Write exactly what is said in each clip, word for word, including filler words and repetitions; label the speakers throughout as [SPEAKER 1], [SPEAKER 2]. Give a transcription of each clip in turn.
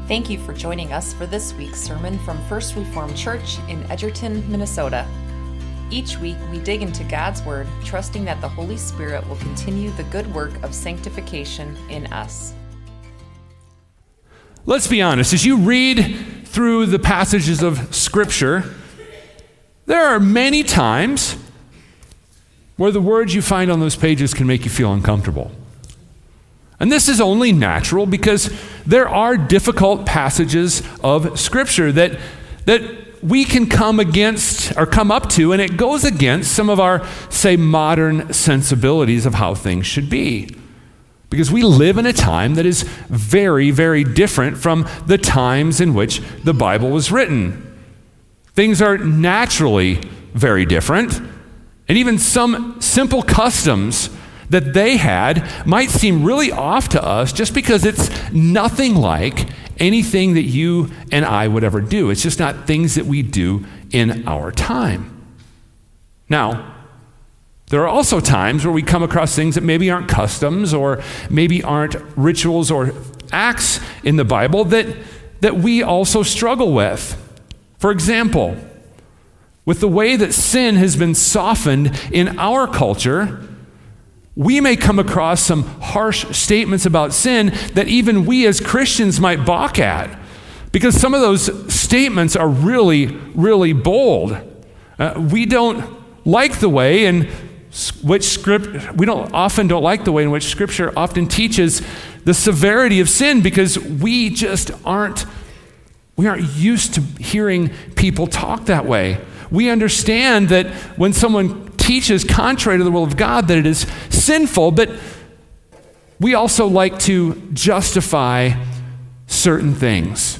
[SPEAKER 1] Thank you for joining us for this week's sermon from First Reformed Church in Edgerton, Minnesota. Each week, we dig into God's Word, trusting that the Holy Spirit will continue the good work of sanctification in us.
[SPEAKER 2] Let's be honest, as you read through the passages of Scripture, there are many times where the words you find on those pages can make you feel uncomfortable. And this is only natural because there are difficult passages of Scripture that, that we can come against or come up to, and it goes against some of our, say, modern sensibilities of how things should be. Because we live in a time that is very, very different from the times in which the Bible was written. Things are naturally very different, and even some simple customs that they had might seem really off to us just because it's nothing like anything that you and I would ever do. It's just not things that we do in our time. Now, there are also times where we come across things that maybe aren't customs or maybe aren't rituals or acts in the Bible that, that we also struggle with. For example, with the way that sin has been softened in our culture, we may come across some harsh statements about sin that even we as Christians might balk at, because some of those statements are really, really bold. Uh, we don't like the way in which script we don't often don't like the way in which Scripture often teaches the severity of sin, because we just aren't we aren't used to hearing people talk that way. We understand that when someone teaches contrary to the will of God that it is sinful, but we also like to justify certain things.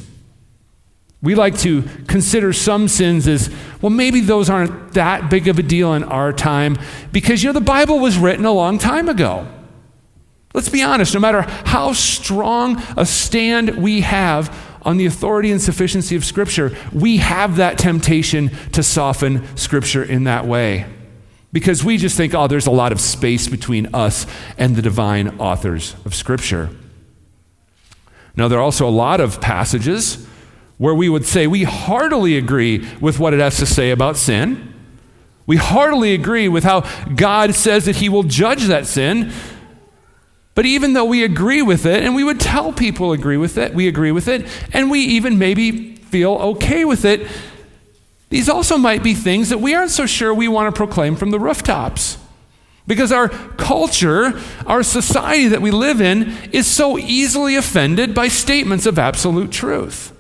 [SPEAKER 2] We like to consider some sins as, well, maybe those aren't that big of a deal in our time because, you know, the Bible was written a long time ago. Let's be honest, no matter how strong a stand we have on the authority and sufficiency of Scripture, we have that temptation to soften Scripture in that way. Because we just think, oh, there's a lot of space between us and the divine authors of Scripture. Now, there are also a lot of passages where we would say we heartily agree with what it has to say about sin. We heartily agree with how God says that He will judge that sin. But even though we agree with it, and we would tell people agree with it, we agree with it, and we even maybe feel okay with it, these also might be things that we aren't so sure we want to proclaim from the rooftops. Because our culture, our society that we live in, is so easily offended by statements of absolute truth.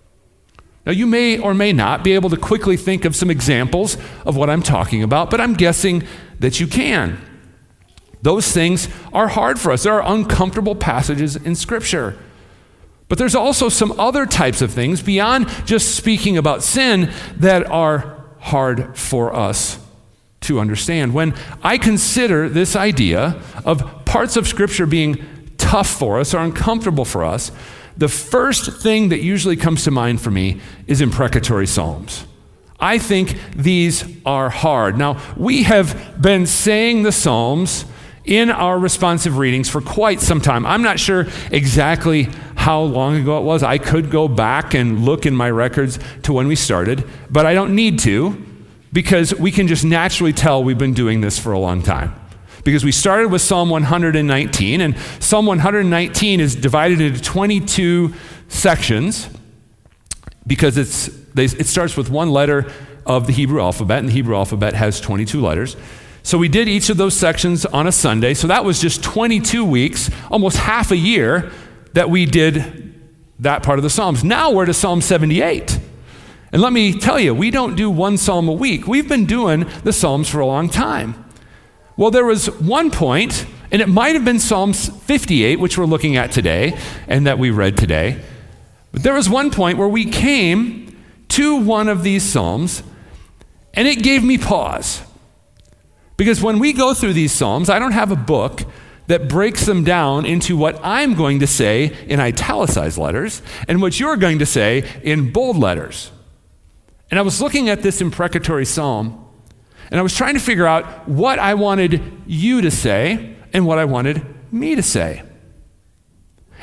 [SPEAKER 2] Now, you may or may not be able to quickly think of some examples of what I'm talking about, but I'm guessing that you can. Those things are hard for us. There are uncomfortable passages in Scripture. But there's also some other types of things beyond just speaking about sin that are hard for us to understand. When I consider this idea of parts of Scripture being tough for us or uncomfortable for us, the first thing that usually comes to mind for me is imprecatory psalms. I think these are hard. Now, we have been saying the Psalms in our responsive readings for quite some time. I'm not sure exactly how long ago it was. I could go back and look in my records to when we started, but I don't need to, because we can just naturally tell we've been doing this for a long time. Because we started with Psalm one hundred nineteen, and Psalm one hundred nineteen is divided into twenty-two sections because it's they, it starts with one letter of the Hebrew alphabet, and the Hebrew alphabet has twenty-two letters. So we did each of those sections on a Sunday. So that was just twenty-two weeks, almost half a year, that we did that part of the Psalms. Now we're to Psalm seventy-eight. And let me tell you, we don't do one psalm a week. We've been doing the Psalms for a long time. Well, there was one point, and it might have been Psalm fifty-eight, which we're looking at today, and that we read today. But there was one point where we came to one of these Psalms, and it gave me pause. Because when we go through these Psalms, I don't have a book that breaks them down into what I'm going to say in italicized letters and what you're going to say in bold letters. And I was looking at this imprecatory psalm, and I was trying to figure out what I wanted you to say and what I wanted me to say.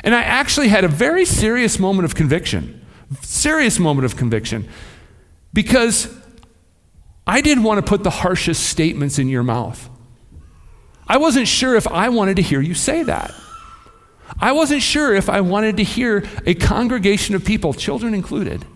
[SPEAKER 2] And I actually had a very serious moment of conviction, serious moment of conviction, because I didn't want to put the harshest statements in your mouth. I wasn't sure if I wanted to hear you say that. I wasn't sure if I wanted to hear a congregation of people, children included,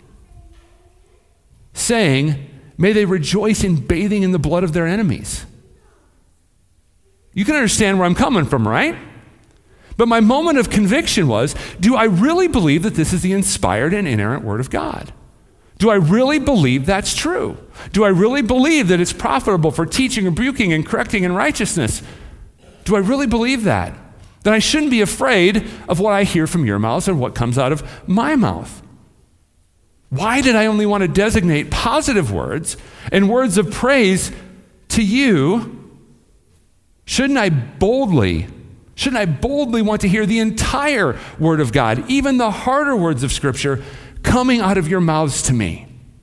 [SPEAKER 2] saying, may they rejoice in bathing in the blood of their enemies. You can understand where I'm coming from, right? But my moment of conviction was, do I really believe that this is the inspired and inerrant Word of God? Do I really believe that's true? Do I really believe that it's profitable for teaching, rebuking, and correcting in righteousness? Do I really believe that? Then I shouldn't be afraid of what I hear from your mouths and what comes out of my mouth. Why did I only want to designate positive words and words of praise to you? Shouldn't I boldly, shouldn't I boldly want to hear the entire Word of God, even the harder words of Scripture, coming out of your mouths to me?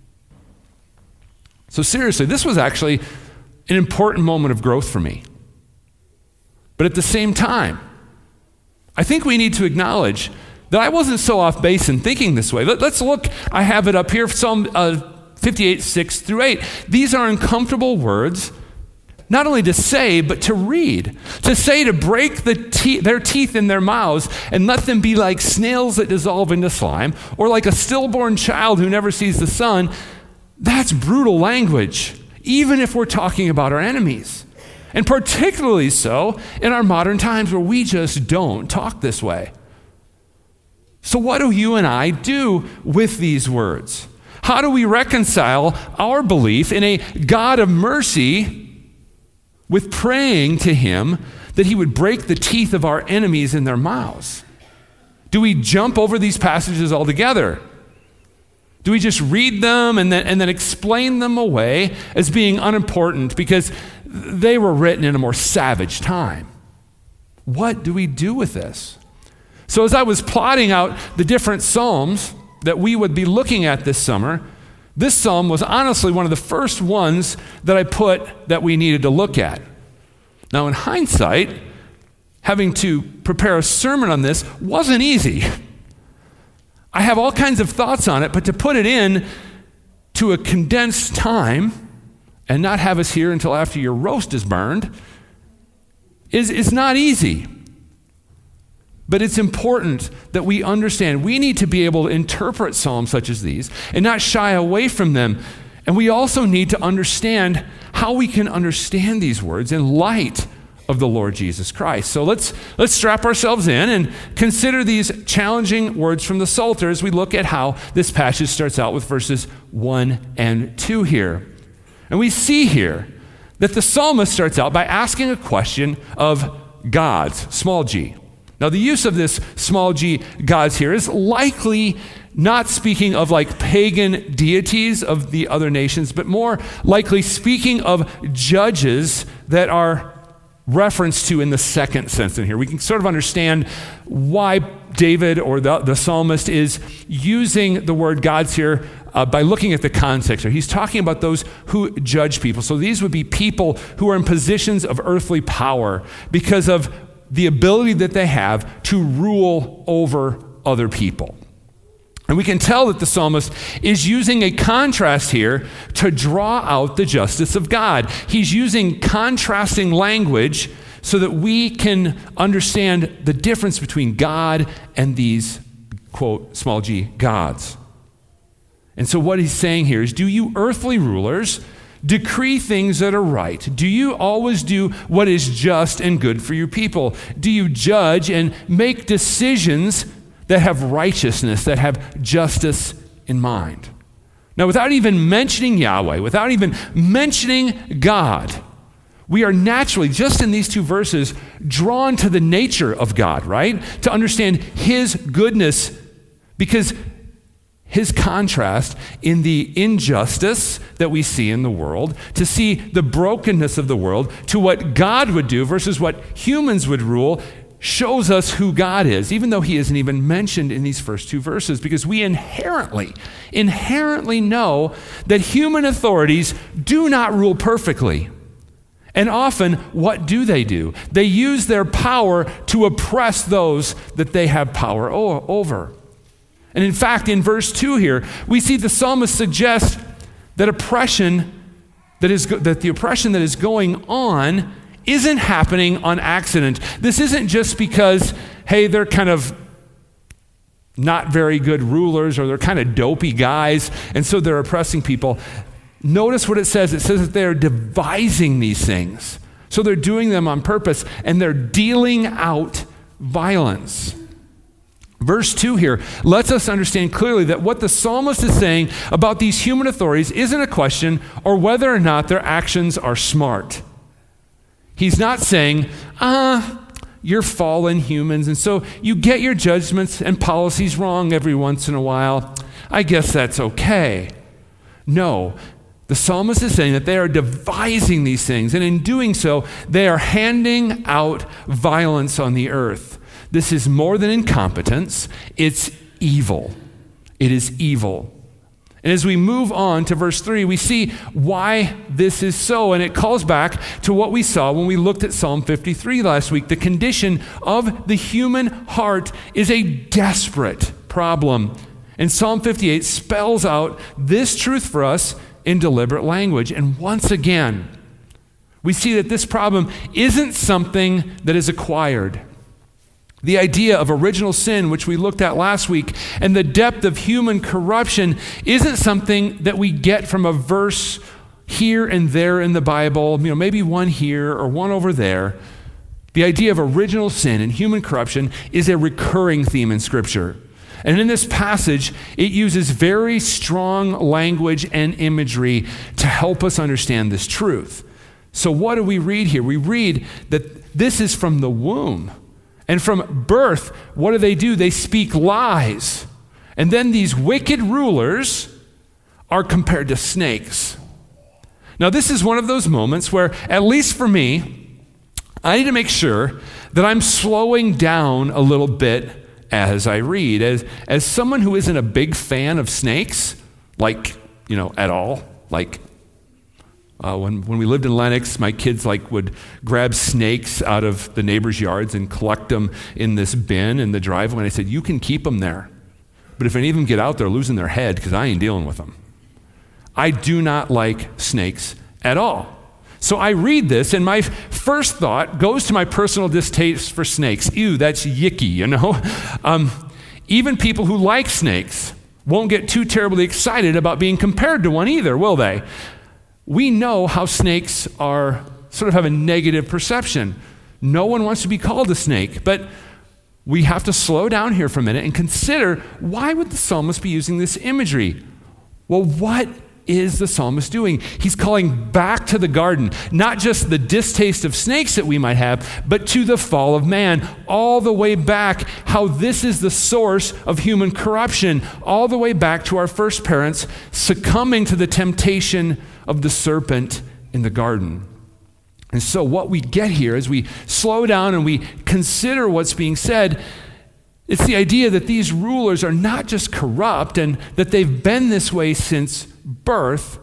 [SPEAKER 2] So seriously, this was actually an important moment of growth for me. But at the same time, I think we need to acknowledge that I wasn't so off base in thinking this way. Let, let's look, I have it up here, Psalm uh, fifty-eight, six through eight. These are uncomfortable words, not only to say, but to read. To say, to break the te- their teeth in their mouths and let them be like snails that dissolve into slime, or like a stillborn child who never sees the sun. That's brutal language, even if we're talking about our enemies. And particularly so in our modern times where we just don't talk this way. So what do you and I do with these words? How do we reconcile our belief in a God of mercy with praying to Him that He would break the teeth of our enemies in their mouths? Do we jump over these passages altogether? Do we just read them and then, and then explain them away as being unimportant because they were written in a more savage time? What do we do with this? So as I was plotting out the different psalms that we would be looking at this summer, this psalm was honestly one of the first ones that I put that we needed to look at. Now in hindsight, having to prepare a sermon on this wasn't easy. I have all kinds of thoughts on it, but to put it in to a condensed time and not have us here until after your roast is burned is, is not easy. But it's important that we understand we need to be able to interpret psalms such as these and not shy away from them. And we also need to understand how we can understand these words in light of the Lord Jesus Christ. So let's let's strap ourselves in and consider these challenging words from the Psalter as we look at how this passage starts out with verses one and two here. And we see here that the psalmist starts out by asking a question of gods, small g. Now the use of this small g gods here is likely not speaking of like pagan deities of the other nations, but more likely speaking of judges that are referenced to in the second sense in here. We can sort of understand why David or the, the psalmist is using the word gods here uh, by looking at the context here. He's talking about those who judge people. So these would be people who are in positions of earthly power because of the ability that they have to rule over other people. And we can tell that the psalmist is using a contrast here to draw out the justice of God. He's using contrasting language so that we can understand the difference between God and these, quote, small g, gods. And so what he's saying here is, do you earthly rulers decree things that are right? Do you always do what is just and good for your people? Do you judge and make decisions that have righteousness, that have justice in mind? Now, without even mentioning Yahweh, without even mentioning God, we are naturally, just in these two verses, drawn to the nature of God, right? To understand His goodness, because His contrast in the injustice that we see in the world, to see the brokenness of the world, to what God would do versus what humans would rule, shows us who God is, even though He isn't even mentioned in these first two verses, because we inherently, inherently know that human authorities do not rule perfectly. And often, what do they do? They use their power to oppress those that they have power o- over. And in fact, in verse two here, we see the psalmist suggest that oppression, that is go- that the oppression that is going on isn't happening on accident. This isn't just because, hey, they're kind of not very good rulers or they're kind of dopey guys, and so they're oppressing people. Notice what it says. It says that they are devising these things. So they're doing them on purpose, and they're dealing out violence. Verse two here lets us understand clearly that what the psalmist is saying about these human authorities isn't a question or whether or not their actions are smart. He's not saying, ah, you're fallen humans, and so you get your judgments and policies wrong every once in a while. I guess that's okay. No, the psalmist is saying that they are devising these things, and in doing so, they are handing out violence on the earth. This is more than incompetence, it's evil. It is evil. And as we move on to verse three, we see why this is so, and it calls back to what we saw when we looked at Psalm fifty-three last week. The condition of the human heart is a desperate problem. And Psalm fifty-eight spells out this truth for us in deliberate language. And once again, we see that this problem isn't something that is acquired. The idea of original sin, which we looked at last week, and the depth of human corruption isn't something that we get from a verse here and there in the Bible, you know, maybe one here or one over there. The idea of original sin and human corruption is a recurring theme in Scripture. And in this passage, it uses very strong language and imagery to help us understand this truth. So what do we read here? We read that this is from the womb. And from birth, what do they do? They speak lies. And then these wicked rulers are compared to snakes. Now, this is one of those moments where, at least for me, I need to make sure that I'm slowing down a little bit as I read. As, as someone who isn't a big fan of snakes, like, you know, at all, like uh, when, when we lived in Lenox, my kids like would grab snakes out of the neighbors' yards and collect them in this bin in the driveway. And I said, you can keep them there. But if any of them get out, they're losing their head because I ain't dealing with them. I do not like snakes at all. So I read this, and my first thought goes to my personal distaste for snakes. Ew, that's yicky, you know? Um, even people who like snakes won't get too terribly excited about being compared to one either, will they? We know how snakes are sort of have a negative perception. No one wants to be called a snake, but we have to slow down here for a minute and consider, why would the psalmist be using this imagery? Well, what is the psalmist doing? He's calling back to the garden, not just the distaste of snakes that we might have, but to the fall of man, all the way back, how this is the source of human corruption, all the way back to our first parents succumbing to the temptation of the serpent in the garden. And so what we get here as we slow down and we consider what's being said, it's the idea that these rulers are not just corrupt and that they've been this way since birth.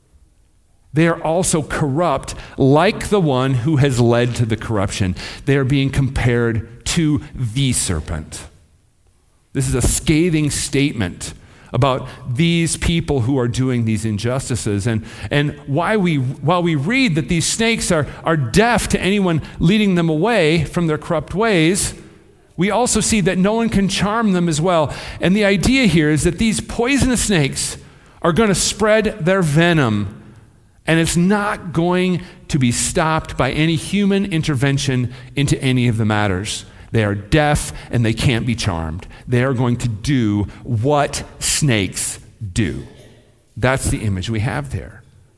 [SPEAKER 2] They are also corrupt, like the one who has led to the corruption. They are being compared to the serpent. This is a scathing statement about these people who are doing these injustices. And, and why we, while we read that these snakes are, are deaf to anyone leading them away from their corrupt ways, we also see that no one can charm them as well. And the idea here is that these poisonous snakes are going to spread their venom, and it's not going to be stopped by any human intervention into any of the matters. They are deaf and they can't be charmed. They are going to do what snakes do. That's the image we have there.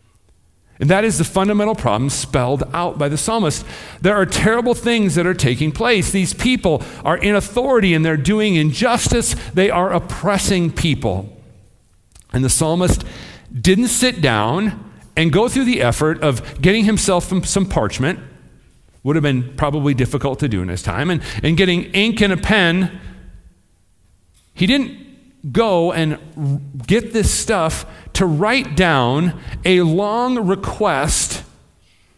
[SPEAKER 2] And that is the fundamental problem spelled out by the psalmist. There are terrible things that are taking place. These people are in authority and they're doing injustice. They are oppressing people. And the psalmist didn't sit down and go through the effort of getting himself some parchment. Would have been probably difficult to do in his time. And, and getting ink and a pen. He didn't go and get this stuff to write down a long request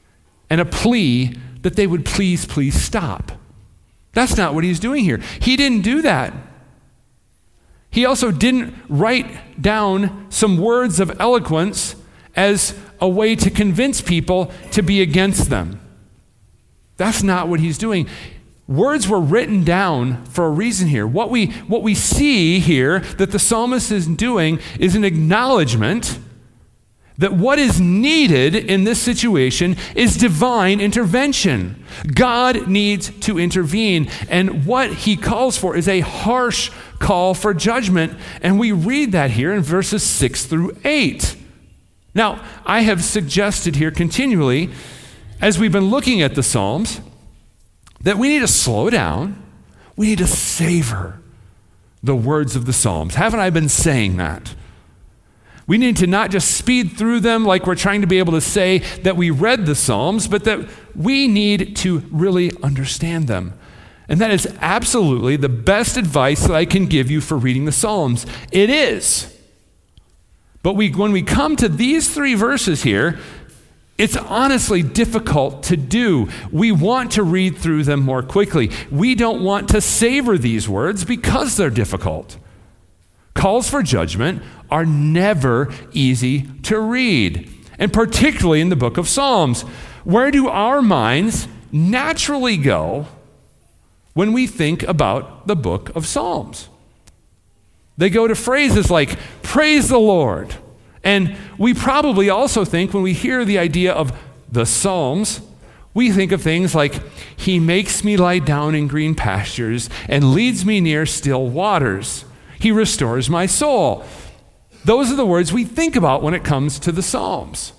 [SPEAKER 2] and a plea that they would please, please stop. That's not what he's doing here. He didn't do that. He also didn't write down some words of eloquence as a way to convince people to be against them. That's not what he's doing. Words were written down for a reason here. What we, what we see here that the psalmist is doing is an acknowledgement that what is needed in this situation is divine intervention. God needs to intervene. And what he calls for is a harsh call for judgment. And we read that here in verses six through eight. Now, I have suggested here continually, as we've been looking at the Psalms, that we need to slow down. We need to savor the words of the Psalms. Haven't I been saying that? We need to not just speed through them like we're trying to be able to say that we read the Psalms, but that we need to really understand them. And that is absolutely the best advice that I can give you for reading the Psalms. It is. But we, when we come to these three verses here, it's honestly difficult to do. We want to read through them more quickly. We don't want to savor these words because they're difficult. Calls for judgment are never easy to read, and particularly in the book of Psalms. Where do our minds naturally go when we think about the book of Psalms? They go to phrases like, praise the Lord. And we probably also think, when we hear the idea of the Psalms, we think of things like, he makes me lie down in green pastures and leads me near still waters. He restores my soul. Those are the words we think about when it comes to the Psalms.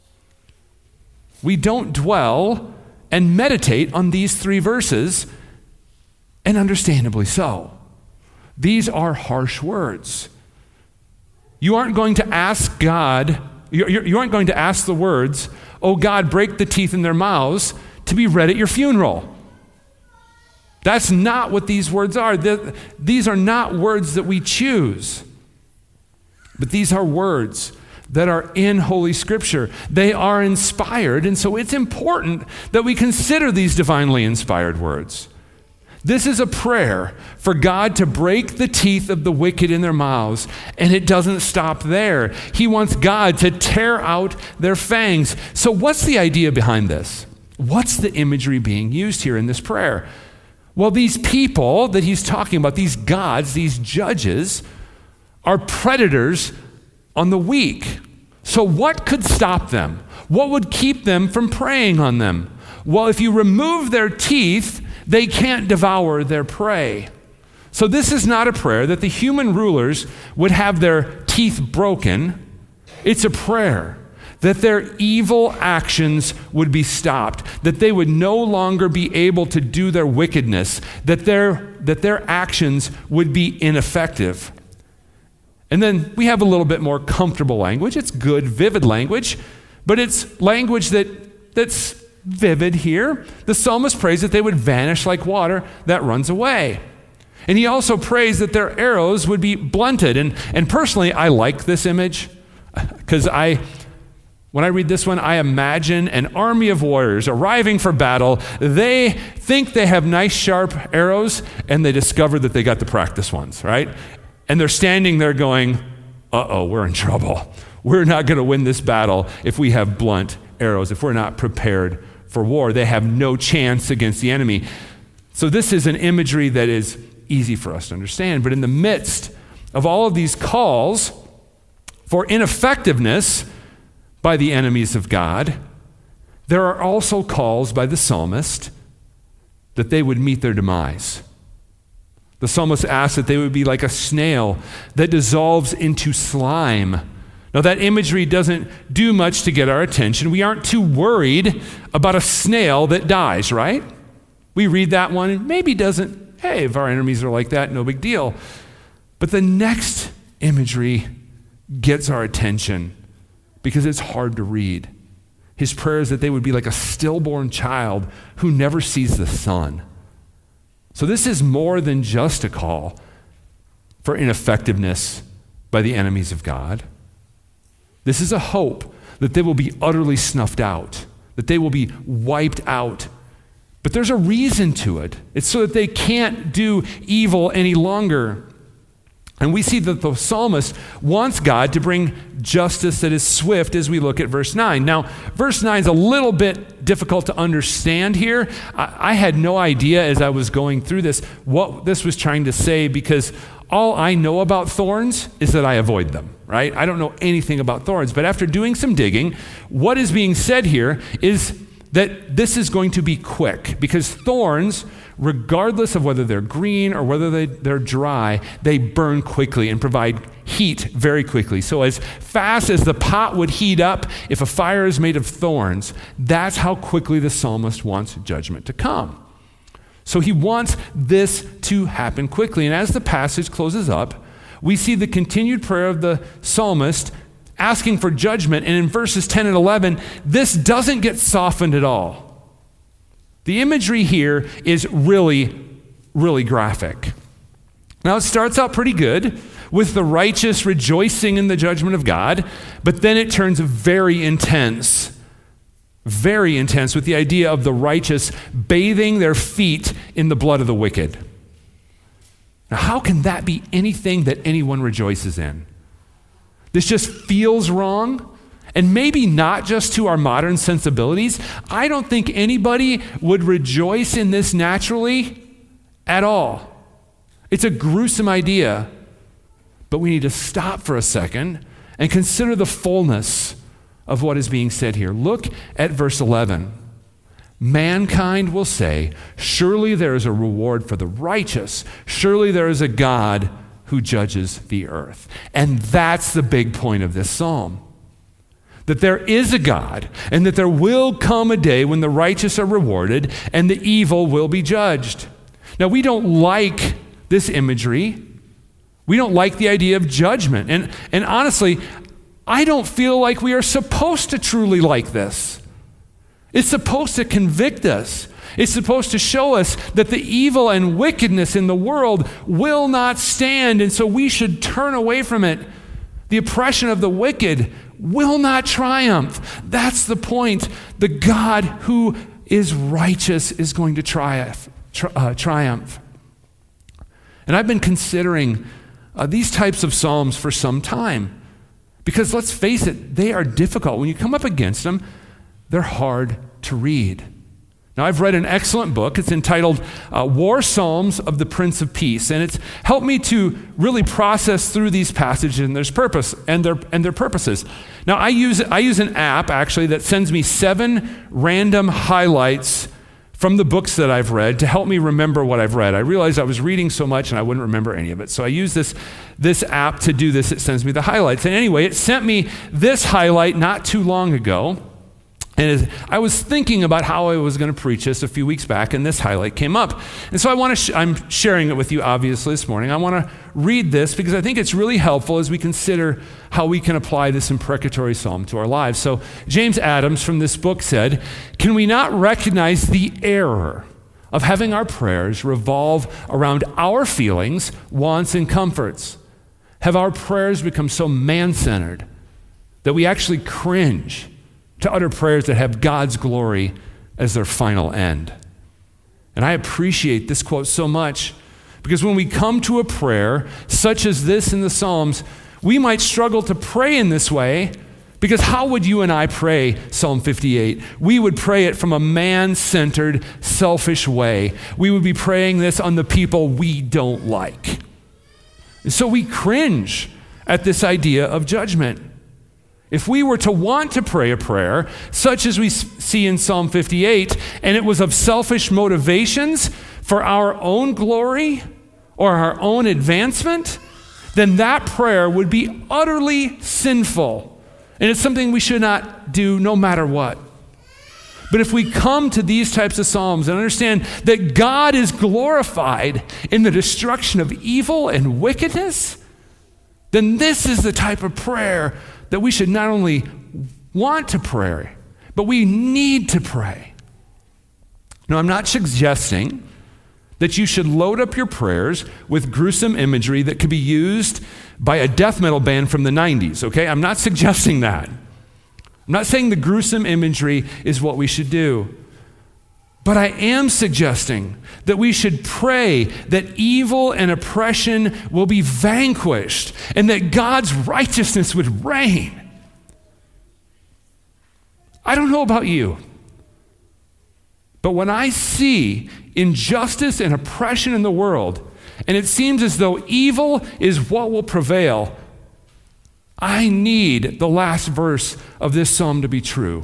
[SPEAKER 2] We don't dwell and meditate on these three verses, and understandably so. These are harsh words. You aren't going to ask God, you, you aren't going to ask the words, oh God, break the teeth in their mouths, to be read at your funeral. That's not what these words are. These are not words that we choose. But these are words that are in Holy Scripture. They are inspired, and so it's important that we consider these divinely inspired words. This is a prayer for God to break the teeth of the wicked in their mouths, and it doesn't stop there. He wants God to tear out their fangs. So what's the idea behind this? What's the imagery being used here in this prayer? Well, these people that he's talking about, these gods, these judges, are predators on the weak. So what could stop them? What would keep them from preying on them? Well, if you remove their teeth, they can't devour their prey. So this is not a prayer that the human rulers would have their teeth broken. It's a prayer that their evil actions would be stopped, that they would no longer be able to do their wickedness, that their, that their actions would be ineffective. And then we have a little bit more comfortable language. It's good, vivid language, but it's language that, that's vivid here. The psalmist prays that they would vanish like water that runs away. And he also prays that their arrows would be blunted. And, and personally, I like this image because I... When I read this one, I imagine an army of warriors arriving for battle. They think they have nice, sharp arrows, and they discover that they got the practice ones, right? And they're standing there going, uh-oh, we're in trouble. We're not going to win this battle if we have blunt arrows, if we're not prepared for war. They have no chance against the enemy. So this is an imagery that is easy for us to understand. But in the midst of all of these calls for ineffectiveness by the enemies of God, there are also calls by the psalmist that they would meet their demise. The psalmist asks that they would be like a snail that dissolves into slime. Now that imagery doesn't do much to get our attention. We aren't too worried about a snail that dies, right? We read that one and maybe doesn't, hey, if our enemies are like that, no big deal. But the next imagery gets our attention because it's hard to read. His prayer is that they would be like a stillborn child who never sees the sun. So this is more than just a call for ineffectiveness by the enemies of God. This is a hope that they will be utterly snuffed out, that they will be wiped out. But there's a reason to it. It's so that they can't do evil any longer. And we see that the psalmist wants God to bring justice that is swift as we look at verse nine. Now, verse nine is a little bit difficult to understand here. I, I had no idea as I was going through this what this was trying to say, because all I know about thorns is that I avoid them, right? I don't know anything about thorns. But after doing some digging, what is being said here is that this is going to be quick, because thorns, regardless of whether they're green or whether they, they're dry, they burn quickly and provide heat very quickly. So as fast as the pot would heat up, if a fire is made of thorns, that's how quickly the psalmist wants judgment to come. So he wants this to happen quickly. And as the passage closes up, we see the continued prayer of the psalmist asking for judgment. And in verses ten and eleven, this doesn't get softened at all. The imagery here is really, really graphic. Now, it starts out pretty good with the righteous rejoicing in the judgment of God, but then it turns very intense, very intense with the idea of the righteous bathing their feet in the blood of the wicked. Now, how can that be anything that anyone rejoices in? This just feels wrong, and maybe not just to our modern sensibilities. I don't think anybody would rejoice in this naturally at all. It's a gruesome idea, but we need to stop for a second and consider the fullness of what is being said here. Look at verse eleven. Mankind will say, surely there is a reward for the righteous. Surely there is a God who judges the earth. And that's the big point of this psalm. That there is a God, and that there will come a day when the righteous are rewarded and the evil will be judged. Now, we don't like this imagery. We don't like the idea of judgment. And, and honestly, I don't feel like we are supposed to truly like this. It's supposed to convict us. It's supposed to show us that the evil and wickedness in the world will not stand, and so we should turn away from it. The oppression of the wicked will not triumph. That's the point. The God who is righteous is going to triumph. Tri- uh, triumph. And I've been considering uh, these types of psalms for some time, because let's face it, they are difficult. When you come up against them, they're hard to read. Now, I've read an excellent book. It's entitled uh, War Psalms of the Prince of Peace, and it's helped me to really process through these passages and their purpose and their and their purposes. Now, I use I use an app actually that sends me seven random highlights from the books that I've read to help me remember what I've read. I realized I was reading so much and I wouldn't remember any of it, so I use this this app to do this. It sends me the highlights, and anyway, it sent me this highlight not too long ago. And as I was thinking about how I was going to preach this a few weeks back, and this highlight came up. And so I want to sh- I'm sharing it with you, obviously, this morning. I want to read this because I think it's really helpful as we consider how we can apply this imprecatory psalm to our lives. So James Adams from this book said, "Can we not recognize the error of having our prayers revolve around our feelings, wants, and comforts? Have our prayers become so man-centered that we actually cringe to utter prayers that have God's glory as their final end?" And I appreciate this quote so much, because when we come to a prayer such as this in the Psalms, we might struggle to pray in this way, because how would you and I pray Psalm fifty-eight? We would pray it from a man-centered, selfish way. We would be praying this on the people we don't like. And so we cringe at this idea of judgment. If we were to want to pray a prayer, such as we see in Psalm fifty-eight, and it was of selfish motivations for our own glory or our own advancement, then that prayer would be utterly sinful. And it's something we should not do no matter what. But if we come to these types of psalms and understand that God is glorified in the destruction of evil and wickedness, then this is the type of prayer that we should not only want to pray, but we need to pray. Now, I'm not suggesting that you should load up your prayers with gruesome imagery that could be used by a death metal band from the nineties, okay? I'm not suggesting that. I'm I'm not saying the gruesome imagery is what we should do. But I am suggesting that we should pray that evil and oppression will be vanquished and that God's righteousness would reign. I don't know about you, but when I see injustice and oppression in the world, and it seems as though evil is what will prevail, I need the last verse of this psalm to be true.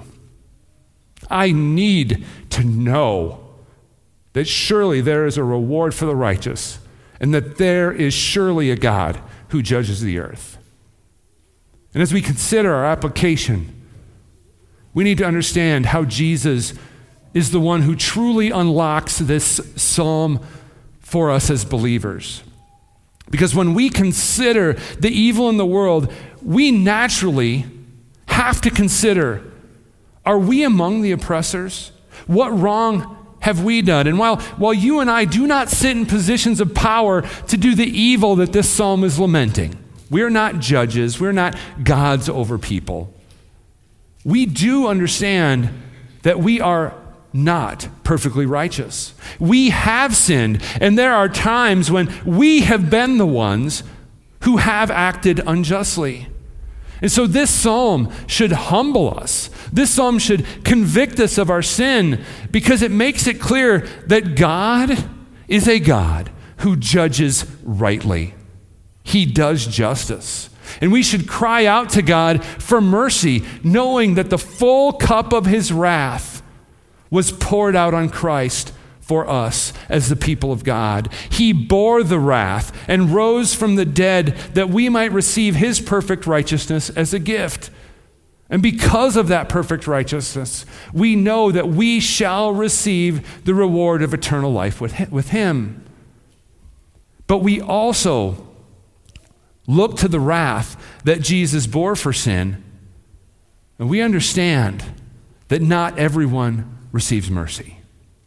[SPEAKER 2] I need to know that surely there is a reward for the righteous and that there is surely a God who judges the earth. And as we consider our application, we need to understand how Jesus is the one who truly unlocks this psalm for us as believers. Because when we consider the evil in the world, we naturally have to consider, are we among the oppressors? What wrong have we done? And while, while you and I do not sit in positions of power to do the evil that this psalm is lamenting, we're not judges, we're not gods over people. We do understand that we are not perfectly righteous. We have sinned, and there are times when we have been the ones who have acted unjustly. And so this psalm should humble us. This psalm should convict us of our sin because it makes it clear that God is a God who judges rightly. He does justice. And we should cry out to God for mercy, knowing that the full cup of his wrath was poured out on Christ for us as the people of God. He bore the wrath and rose from the dead that we might receive his perfect righteousness as a gift. And because of that perfect righteousness, we know that we shall receive the reward of eternal life with him. But we also look to the wrath that Jesus bore for sin, and we understand that not everyone receives mercy.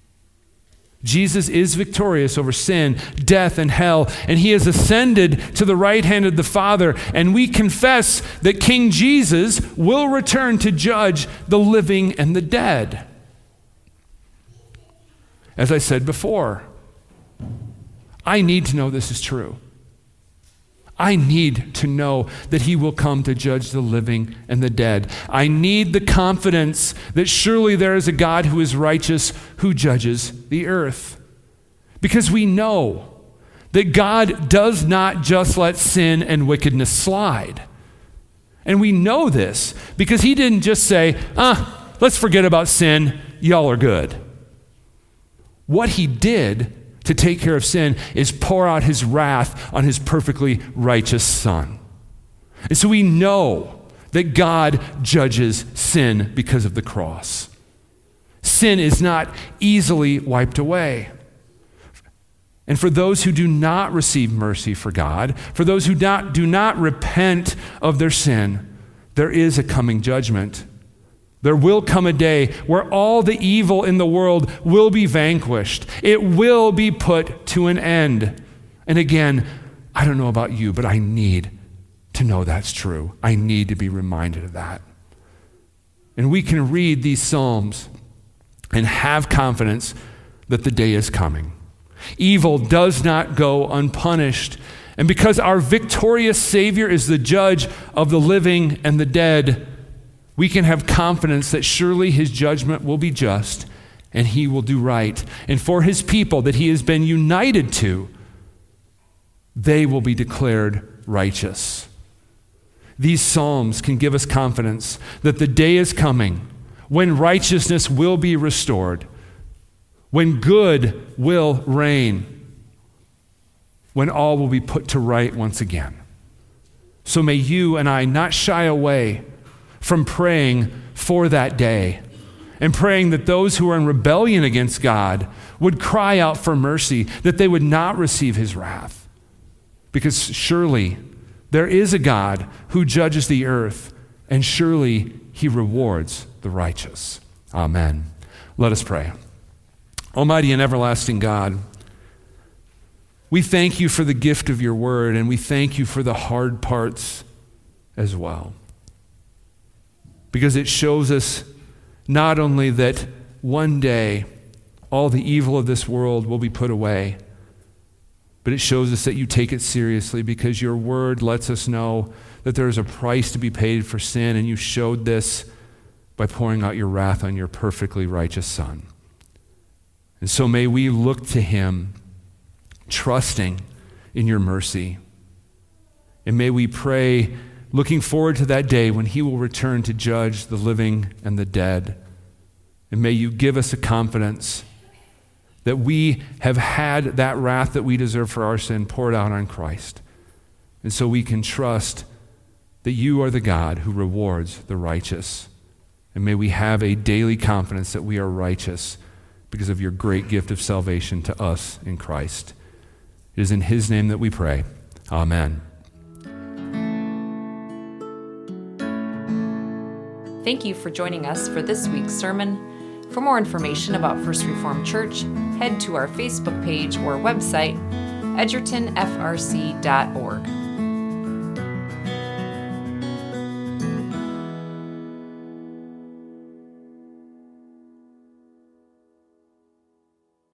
[SPEAKER 2] Jesus is victorious over sin, death, and hell, and he has ascended to the right hand of the Father, and we confess that King Jesus will return to judge the living and the dead. As I said before, I need to know this is true. I need to know that he will come to judge the living and the dead. I need the confidence that surely there is a God who is righteous, who judges the earth. Because we know that God does not just let sin and wickedness slide. And we know this because he didn't just say, ah, let's forget about sin, y'all are good. What he did to take care of sin is pour out his wrath on his perfectly righteous Son. And so we know that God judges sin because of the cross. Sin is not easily wiped away. And for those who do not receive mercy for God, for those who not, do not repent of their sin, there is a coming judgment. There will come a day where all the evil in the world will be vanquished. It will be put to an end. And again, I don't know about you, but I need to know that's true. I need to be reminded of that. And we can read these Psalms and have confidence that the day is coming. Evil does not go unpunished. And because our victorious Savior is the judge of the living and the dead, we can have confidence that surely his judgment will be just and he will do right. And for his people that he has been united to, they will be declared righteous. These Psalms can give us confidence that the day is coming when righteousness will be restored, when good will reign, when all will be put to right once again. So may you and I not shy away from praying for that day and praying that those who are in rebellion against God would cry out for mercy, that they would not receive his wrath. Because surely there is a God who judges the earth, and surely he rewards the righteous. Amen. Let us pray. Almighty and everlasting God, we thank you for the gift of your word, and we thank you for the hard parts as well. because it shows us not only that one day all the evil of this world will be put away, but it shows us that you take it seriously, because your word lets us know that there is a price to be paid for sin, and you showed this by pouring out your wrath on your perfectly righteous Son. And so may we look to him, trusting in your mercy. And may we pray, looking forward to that day when he will return to judge the living and the dead. And may you give us a confidence that we have had that wrath that we deserve for our sin poured out on Christ. And so we can trust that you are the God who rewards the righteous. And may we have a daily confidence that we are righteous because of your great gift of salvation to us in Christ. It is in his name that we pray. Amen.
[SPEAKER 1] Thank you for joining us for this week's sermon. For more information about First Reformed Church, head to our Facebook page or website, edgerton f r c dot org.